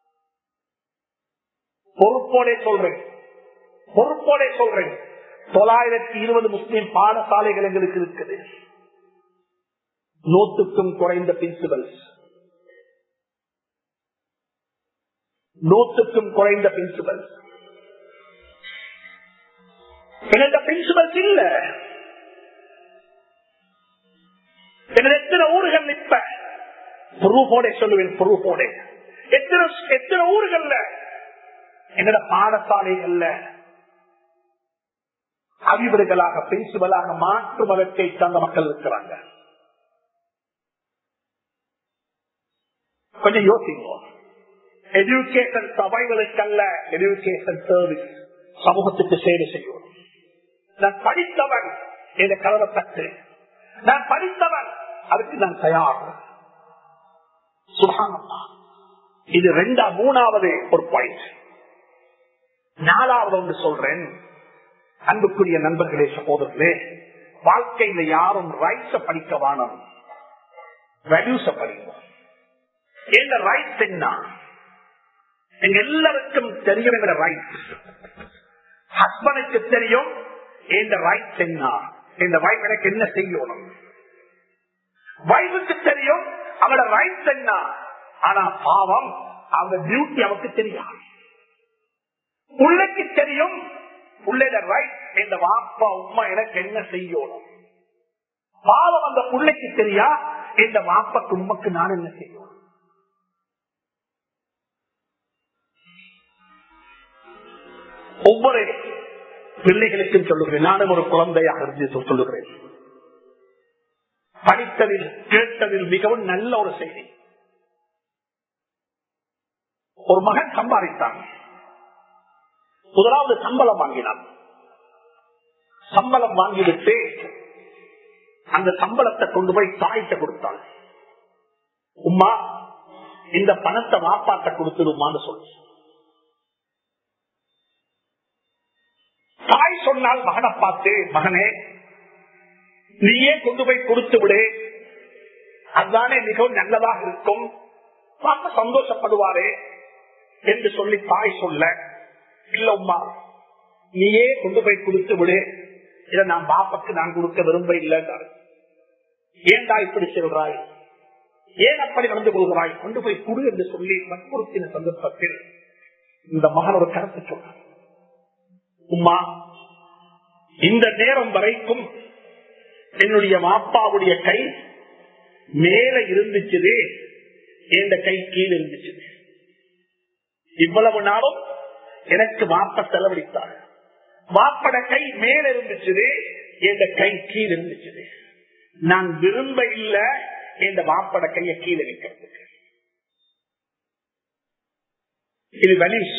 பொறுப்போட சொல்றேன், பொறுப்போட சொல்றேன். தொள்ளாயிரத்தி இருபது முஸ்லிம் பாடசாலைகள் எங்களுக்கு இருக்குது, நூற்றுக்கும் குறைந்த பிரின்சிபல்ஸ், நூற்றுக்கும் குறைந்த பிரின்சிபல்ஸ். எங்கள்கிட்ட பிரின்சிபல்ஸ் இல்ல. எத்தனை ஊர்கள் இப்ப ப்ரூஃபோட சொல்லுவேன், ப்ரூஃபோட எத்தனை எத்தனை ஊர்கள்ல எங்கட பாடசாலைகள்ல அதிபர்களாக பிரின்சிபலாக மாற்று மதத்தை சார்ந்த மக்கள் இருக்கிறாங்க. கொஞ்சம் யோசிங்க. எஜுகேஷன் சபைகளுக்கு அல்ல, எஜுகேஷன் சர்வீஸ், சமூகத்துக்கு சேவை செய்யும். நான் படித்தவன் என்ற கலவை தட்டு, நான் படித்தவன் அதுக்கு நான் தயார். சுப்ஹானல்லாஹ். இது ரெண்டா மூணாவது ஒரு பாயிண்ட். நாலாவது ஒன்று சொல்றேன். அன்புக்குரிய நண்பர்களே, சகோதரர்களே, வாழ்க்கையில யாரும் ரைட்ஸ படிக்க வேணும், வேல்யூஸ படிக்கணும். எங்க ரைட்ஸ் என்ன? எங்க எல்லாருக்கும் தெரியும் எங்க ரைட்ஸ். ஹஸ்பண்டுக்கு தெரியும் எந்த ரைட்ஸ் என்ன, இந்த வைஃப் எனக்கு என்ன செய்யணும். வைஃபுக்கு தெரியும் அவனோட ரைட்ஸ் என்ன. ஆனா பாவம் அவங்க டியூட்டி அவருக்கு தெரியாது. பிள்ளைக்கு தெரியும் பிள்ளைட ரைட், இந்த வாப்பா உமா எனக்கு என்ன செய்யணும். பாவம் அந்த பிள்ளைக்கு தெரியா இந்த வாப்பாக்கு உமக்கு நான் என்ன செய்யணும். ஒவ்வொரு பிள்ளைகளுக்கும் சொல்லுகிறேன், நானும் ஒரு குழந்தையாக இருந்து சொல்லுகிறேன். படித்ததில் கேட்டதில் மிகவும் நல்ல ஒரு செய்தி. ஒரு மகன் சம்பாதித்தான். முதலாவது சம்பளம் வாங்கினான். சம்பளம் வாங்கிவிட்டு அந்த சம்பளத்தை கொண்டு போய் தாய்கிட்ட கொடுத்தான். உம்மா இந்த பணத்தை வாப்பாட்ட கொடுத்துடுமான்னு சொல்லு. தாய் சொன்னால் மகனை பார்த்து, மகனே நீயே கொண்டு போய் கொடுத்து விடு, அதுதானே மிகவும் நல்லதாக இருக்கும், பார்த்து சந்தோஷப்படுவாரே என்று சொல்லி தாய் சொல்ல, இல்ல உம்மா நீயே கொண்டு போய் கொடுத்து விடு, இதை நான் பாப்பாக்கு நான் கொடுக்க விரும்ப இல்லைன்றாரு. ஏன்டா இப்படி சொல்றாய், ஏன் அப்படி நடந்து கொள்கிறாய், கொண்டு போய் கொடு என்று சொல்லி வற்புறுத்தின சந்தர்ப்பத்தில் இந்த மகன் ஒரு கருத்து சொன்னார். உம்மா இந்த நேரம் வரைக்கும் என்னுடைய மாப்பாவுடைய கை மேல இருந்துச்சு, என் கை கீழே இருந்துச்சு. இவ்வளவு நாளும் எனக்கு வாப்ப செலவழித்தார். வாப்பட கை மேல இருந்துச்சு, என் கை கீழே இருந்துச்சு. நான் விரும்ப இல்ல என் வாப்பட கையை கீழே வைக்கிறதுக்கு. இது வலிஸ்,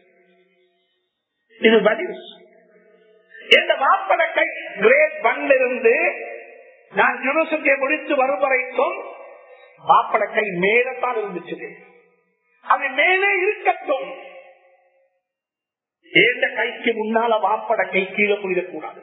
இது வலிஸ். என் வாப்பட கை கிரேட் ஒன்ல இருந்து நான் யூனிவர்சிட்டியை முடித்து வரும் வரைக்கும் வாப்பட கை மேலத்தான் இருந்துச்சு. அது மேலே இருக்கட்டும், எந்த கைக்கு முன்னால வாப்பட கை கீழே புரிதக்கூடாது.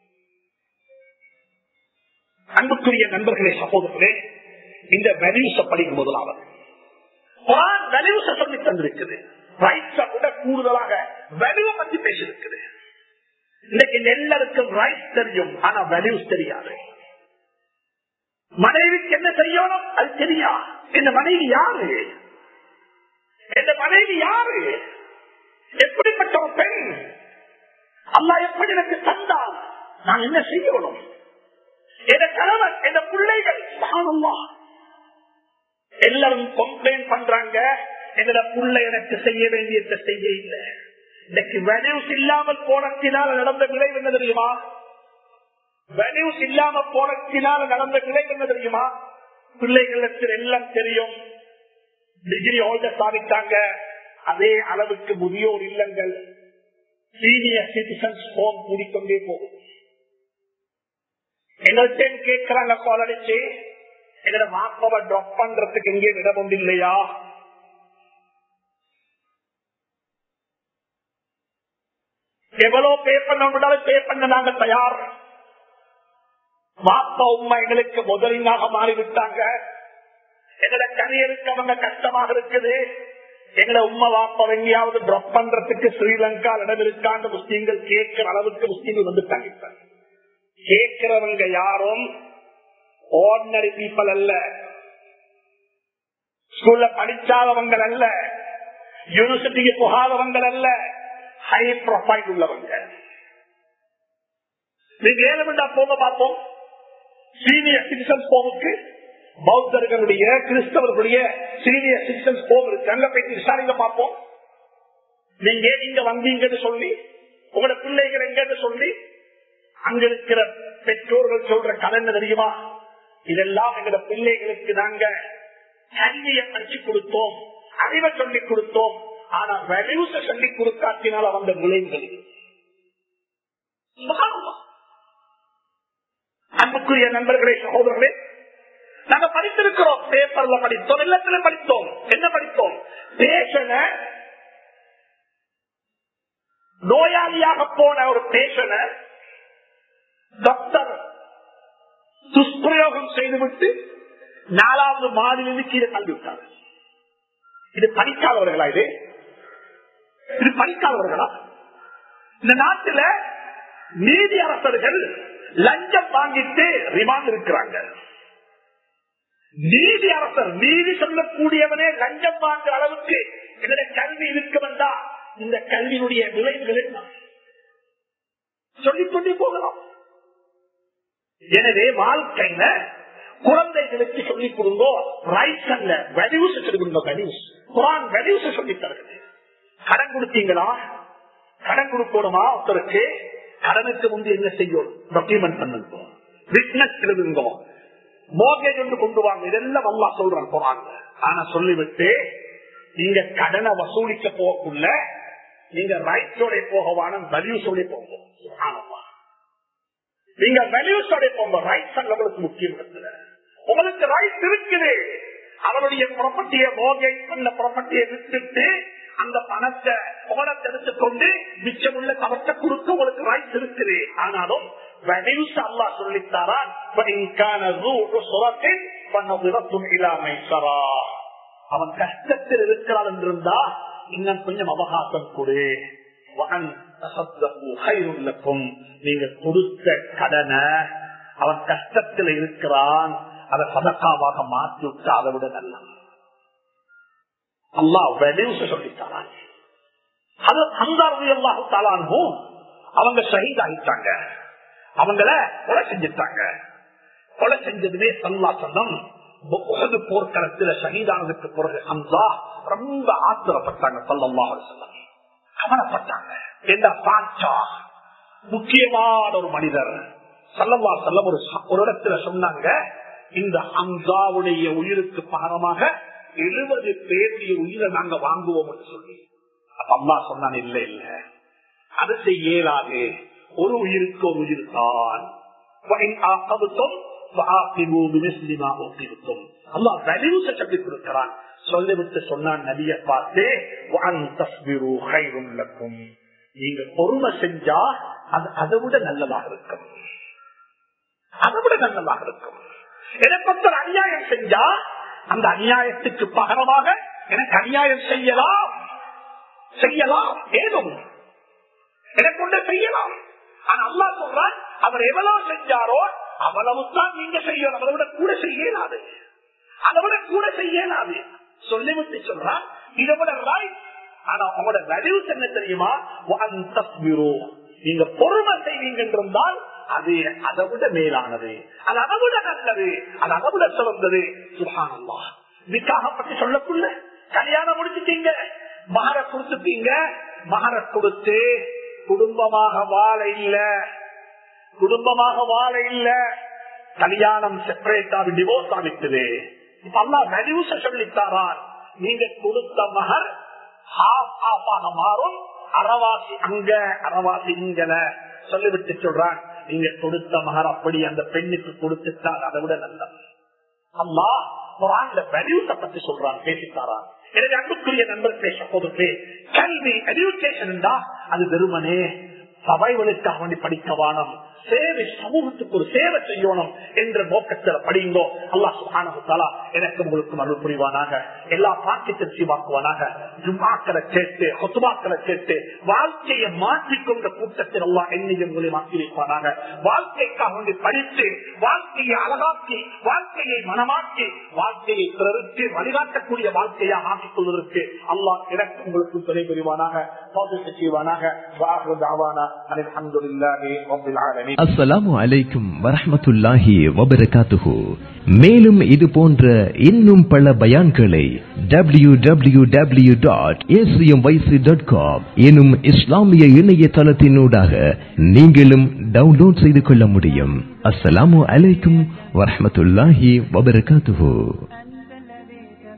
அன்புக்குரிய நண்பர்களே, சகோதரர்களே, இந்த வேல்யூஸ படிக்கும் முதலாவது வேல்யூஸ சொல்லி தந்திருக்குது. ரைட்ஸ விட கூடுதலாக வேல்யூ பத்தி பேசிருக்குது. இன்னைக்கு எல்லாருக்கும் ரைட்ஸ் தெரியும், ஆனா வேல்யூஸ் தெரியாது. மனைவிக்கு என்ன செய்யணும் அது தெரியா. இந்த மனைவி யாரு, இந்த மனைவி யாரு, எப்படிப்பட்ட ஒரு பெண், அல்லாஹ் எப்படி எனக்கு தந்தான், நான் என்ன செய்யணும், என் கணவன், என் பிள்ளைகள். எல்லாரும் கம்ப்ளைண்ட் பண்றாங்க, என்னோட பிள்ளை எனக்கு செய்ய வேண்டியதை செய்ய இல்லை. இன்னைக்கு வேல்யூஸ் இல்லாமல் போனத்தினால நடந்த விளைவு என்ன தெரியுமா? வேல்யூஸ் இல்லாம போனத்தினால நடந்த விளைவு என்ன தெரியுமா? பிள்ளைகளுக்கு எல்லாம் தெரியும், டிகிரி ஹோல்டர் சாதித்தாங்க, அதே அளவுக்கு முதியோர் இல்லங்கள், சீனியர் சிட்டிசன்ஸ் ஹோம் கூடிக்கொண்டே போகுது. எங்கள்கிட்ட கேட்கிறாங்க, கால் அடிச்சு, எங்களோட மாப்பாவை டிராப் பண்றதுக்கு எங்கே இடம் ஒன்று இல்லையா? எவ்வளவு பே பண்ண பே பண்ண நாங்க தயார். மாப்பா உண்மை எங்களுக்கு முதலீடாக மாறிவிட்டாங்க. எங்களோட கரியருக்கு அவங்க கஷ்டமாக இருக்குது. எங்களை உண்மை வாப்பா எங்கேயாவது டிராப் பண்றதுக்கு ஸ்ரீலங்கா இடம் இருக்கான்னு முஸ்லீம்கள் கேட்கிற அளவுக்கு முஸ்லீம்கள் வந்துட்டாங்க. கேட்கிறவங்க யாரும் ஆர்டினரி பீப்புள் அல்ல, ஸ்கூல்ல படிச்சாதவங்க அல்ல, யூனிவர்சிட்டிக்கு போகாதவங்க அல்ல, ஹை ப்ரொஃபைல் உள்ளவங்க. நீங்க ஏழுமண்டா போக பார்ப்போம், சீனியர் சிட்டிசன்ஸ் ஹோமுக்கு பௌத்தர்களுடைய கிறிஸ்தவர்களுடைய சீனியர் சிட்டிசன்ஸ் ஹோம் இருக்கு, அங்க போய் விசாரிக்க பார்ப்போம். நீங்க இங்க வந்தீங்கன்னு சொல்லி, உங்களோட பிள்ளைகள் எங்கன்னு சொல்லி அங்க இருக்கிற பெற்றோர்கள் சொல்ற கடன் தெரியுமா? இதெல்லாம் எங்க பிள்ளைகளுக்கு நாங்க கல்வியை படிச்சு கொடுத்தோம், அறிவை சொல்லிக் கொடுத்தோம். ஆனா வேல்யூஸ சொல்லிக் கொடுக்காட்டினால் வந்த விளைவுகள். அன்புக்குரிய நண்பர்களே, சகோதரர்களே, நாங்க படித்திருக்கிறோம், பேப்பர்ல படித்தோம், எல்லாத்திலும் படித்தோம். என்ன படித்தோம்? பேஷன நோயாளியாக போன ஒரு பேஷன டாக்டர் துஷ்பிரயோகம் செய்துவிட்டு நாலாவது மாடிலிருந்து கீழே தள்ளிவிட்டார். இது படிக்காதவர்களா? இது இது படிக்காதவர்களா? இந்த நாட்டில் நீதி அரசர்கள் லஞ்சம் வாங்கிட்டு ரிமாண்ட் இருக்கிறாங்க. நீதி அரசர், நீதி சொல்லக்கூடியவனே லஞ்சம் வாங்குற அளவுக்கு என்னுடைய கல்வி இருக்க வந்தா இந்த கல்வியினுடைய விளைவுகள் என்ன சொல்லிக்கொண்டே போகலாம். எனவே வாழ்க்கையில குழந்தைகளுக்கு சொல்லிக் கொடுங்கோ, ரைட்ஸ் அல்ல வேல்யூஸ் சொல்லிக் கொடுங்க. வேல்யூஸ் குரான் வேல்யூஸ் சொல்லி தருகிறது. கடன் கொடுத்தீங்களா? கடன் கொடுக்கணுமா? ஒருத்தருக்கு கடனுக்கு முந்தைய என்ன செய்யும்? டாக்குமெண்ட் பண்ணுங்க, விட்னஸ் எழுதுங்க, மோர்கேஜ் ஒன்று கொண்டு வாங்க. இதெல்லாம் அல்லாஹ் சொல்றான் குரான். ஆனா சொல்லிவிட்டு நீங்க கடனை வசூலிக்க போகக்குள்ள நீங்க ரைட்ஸோட போகவான வேல்யூஸோட போகும். நீங்க வேல்யூஸோட போங்க. ரைட்ஸ் உங்களுக்கு முக்கியம். உங்களுக்கு ரைட்ஸ் இருக்குது. அவருடைய ப்ராப்பர்ட்டியை மோர்கேஜ் பண்ண ப்ராப்பர்ட்டியை விட்டுட்டு அந்த பணத்தை பணத்தை எடுத்துக்கொண்டு மிச்சமுள்ள கவர்த்த கொடுக்க உங்களுக்கு ரைட்ஸ் இருக்குது. ஆனாலும் வேல்யூஸ் அல்லாஹ் சொல்லித்தாரான். அவன் கஷ்டத்தில் இருக்கிறான் என்றிருந்தா இன்னும் கொஞ்சம் அவகாசம் கொடு. நீங்க கொடுத்த கடனை அவன் கஷ்டத்தில் இருக்கிறான், அதை சதக்காவாக மாற்றி விட்டு அதை விட நல்ல அல்லாஹ் வேல்யூஸ் சொல்லித்தாரான். அது அந்த அல்லாஹு தாலானும் அவங்க ஷஹீத் ஆகிட்டாங்க, அவங்கள கொலை செஞ்சுட்டாங்க. கொலை செஞ்சதுமே சல்லா சல்லம் போர்க்களத்துல ஷஹீதானதுக்கு பிறகு ஹம்சா ரொம்ப ஆத்திரப்பட்டாங்க. ஸல்லல்லாஹு அலைஹி வஸல்லம் கவலைப்பட்டாங்க. என்ன பாச்சா முக்கியமான ஒரு மனிதர் ஸல்லல்லாஹு அலைஹி வஸல்லம் ஒரு ஒரு இடத்துல சொன்னாங்க, இந்த ஹம்சாவுடைய உயிருக்கு பகரமாக எழுபது பேருடைய உயிரை நாங்க வாங்குவோம் என்று சொல்லி. அப்ப அம்மா சொன்னான், இல்ல இல்ல அது செய்யலாது, ஒரு உயிருக்கு ஒரு உயிர் தான். சொல்லிவிட்டு சொன்னான் நபியை பார்த்து, நீங்க பொறுமை செஞ்சா அது அதை விட நல்லதாக இருக்கும், அதை விட நல்லதாக இருக்கும். எனக்கு ஒருத்தர் அநியாயம் செஞ்சா அந்த அநியாயத்துக்கு பகரமாக எனக்கு அநியாயம் செய்யலாம் செய்யலாம் ஏதும் எனக்கு கொண்டு செய்யலாம். ஆனா அல்லாஹ் சொல்றான், அவர் எவ்வளவு செஞ்சாரோ அவ்வளவுதான் நீங்க செய்யணும், அதை விட கூட செய்யலாது, அதை விட கூட செய்யலாது சொல்லிவிட்டு சொல்றான் இதை விட ரைட். ஆனா உங்களோட வேல்யூஸ் என்ன தெரியுமா? நீங்க பொறுமை செய்வீங்க என்றால் அது அதை விட மேலானது, அது அதை விட நல்லது, அது அதை விட சிறந்தது. சுப்ஹானல்லாஹ். நிக்காஹ பத்தி சொல்லக்குள்ள கல்யாணம் முடிச்சுட்டீங்க, மகர கொடுத்துட்டீங்க, மகர கொடுத்து குடும்பமாக வாழ இல்ல, குடும்பமாக வாழ இல்ல, கல்யாணம் செப்பரேட் ஆகி டிவோர்ஸ் ஆகிட்டது. இப்ப அல்லாஹ் வேல்யூஸ சொல்லித்தாரான், நீங்க கொடுத்த மகர் ஹாஃப் ஹாஃபாக மாறும், அறவாசி அங்க அறவாசி இங்கல சொல்லிவிட்டு சொல்றான், நீங்க கொடுத்த மகர் அப்படி அந்த பெண்ணுக்கு கொடுத்துட்டால் அதை விட நல்லது. அல்லாஹ் குர்ஆன்ல வேல்யூஸ பத்தி சொல்றான், பேசித்தாரான். எனவே அன்புக்குரிய நண்பர்களே, சகோதரர்களே, கல்வி எஜுகேஷன் என்றா அது வெறுமனே சபைகளுக்காக வேண்டி படிக்க வானம், சேவை சமூகத்துக்கு ஒரு சேவை செய்யணும் என்ற நோக்கத்தில் படிங்கோ. அல்லாஹ் சுப்ஹானஹு வ தஆலா எனக்கு உங்களுக்கு அருள் புரிவானாக, எல்லா பாக்கியத்தையும் சீவாக்குவானாக. ஜும்ஆக்களை கேட்டு ஹுத்பாக்களை கேட்டு வாழ்க்கையை மாற்றிக்கொண்ட கூட்டத்தில் அல்லாஹ் என்னையும் உங்களை மாற்றி வைப்பானாக. வாழ்க்கைக்காக வேண்டி படித்து வாழ்க்கையை அழகாக்கி வாழ்க்கையை மனமாக்கி வாழ்க்கையை பிறருக்கு வழிகாட்டக்கூடிய வாழ்க்கையாக ஆக்கிக் கொள்வதற்கு அல்லாஹ் எனக்கு உங்களுக்கு துணை புரிவானாக, செய்வானாக. அல்ஹம்துலில்லாஹி ரப்பில் ஆலமீன். அஸ்ஸலாமு அலைக்கும் வரஹ்மத்துல்லாஹி வபரகாத்துஹு. மேலும் இது போன்ற இன்னும் பல பயான்களை W W W dot A C M Y C dot com எனும் இஸ்லாமிய இணையதளத்தினூடாக நீங்களும் டவுன்லோட் செய்து கொள்ள முடியும். அஸ்ஸலாமு அலைக்கும் வரஹ்மத்துல்லாஹி வபரகாத்துஹு.